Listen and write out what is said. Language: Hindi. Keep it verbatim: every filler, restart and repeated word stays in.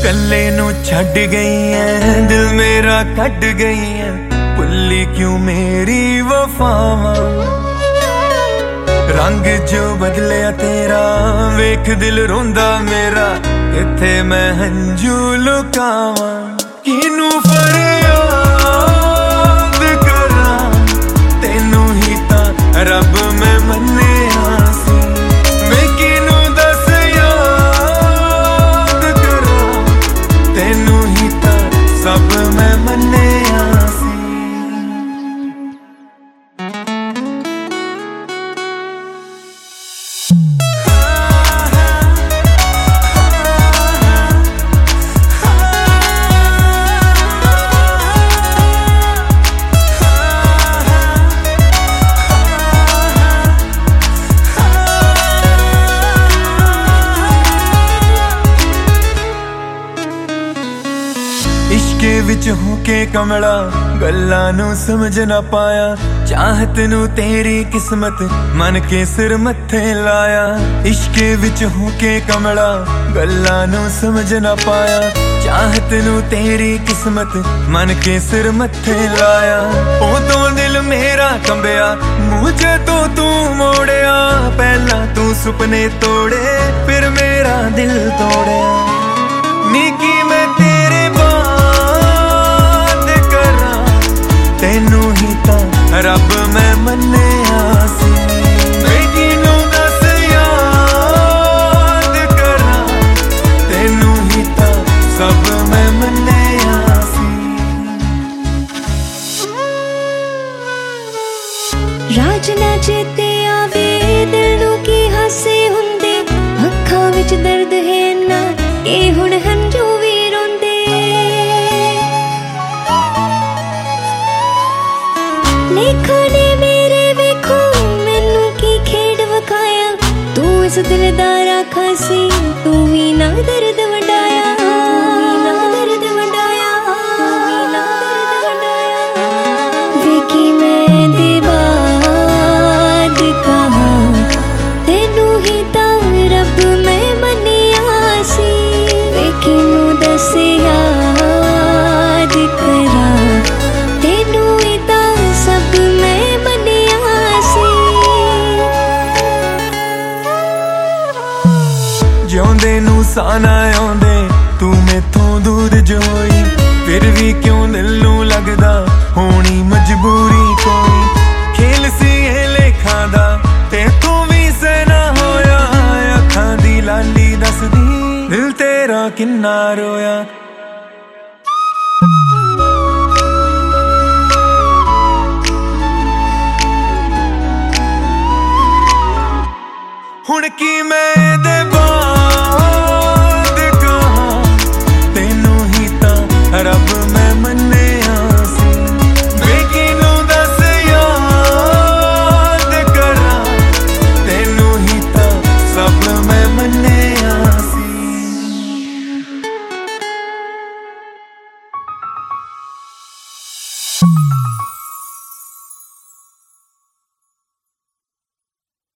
कल्ले नू छड़ गई है, दिल मेरा कट गई है, भुल्ली क्यों मेरी वफावां। रंग जो बदलिया तेरा वेख दिल रोंदा मेरा, इत्थे मैं हंजू लुकावां। किनू फरियाद करां, तेनू ही तां रब मैं मन्निया सी। मैं किनू दस याद करां, तेनू ही तां सब मैं मन्निया सी। इश्के विच हूं के कमला, गल्लां नू समझ ना पाया। चाहत नू तेरी किस्मत मन के सिर मत्थे लाया। इश्के विच हूं के कमला, गल्लां नू समझ ना पाया। चाहत नू तेरी किस्मत मन के सिर मत्थे लाया। उदों दिल मेरा कंबिया, मुझे तो तू मोड़िया। पहला तू सुपने तोड़े, फिर मेरा दिल तोड़िया। निकी मैं तेरे तेनू ही तां रब मैं मन्निया सी। मैं किनू दस याद करां, तेनू ही तां सब मैं मन्निया सी। राज ना चेते आवे दिल नू की हासे हुंदे, अखां विच दर्द है ना ए हुण हंजू वी रोंदे। लेखा ने मेरे वेखो मैनू की खेड वखाया। तू इस दिलदारा खासी, तू ही ना दर्द वंडाया। दर्द वंडाया, दर्द वंडाया। वेखी मैं दे बाद कहां, तेनू ही तां रब मैं मन्निया सी। वेखी नू दस याद करां, तेनू ही तां सब मैं मन्निया सी। जिउंदे नू साना आउंदे तू मैथों दूर जो होई, फिर भी क्यों दिल नू लगदा होनी मजबूरी कोई। खेल सी ए लेखां दा तेथों भी सहना होया। अखां दी लाली दसदी दिल तेरा किन्ना रोया। हुण की मैं दे बाद कहां, तेनू ही तां रब मैं मन्निया सी। मैं किनू दस याद करां, तेनू ही तां सब मैं मन्निया सी।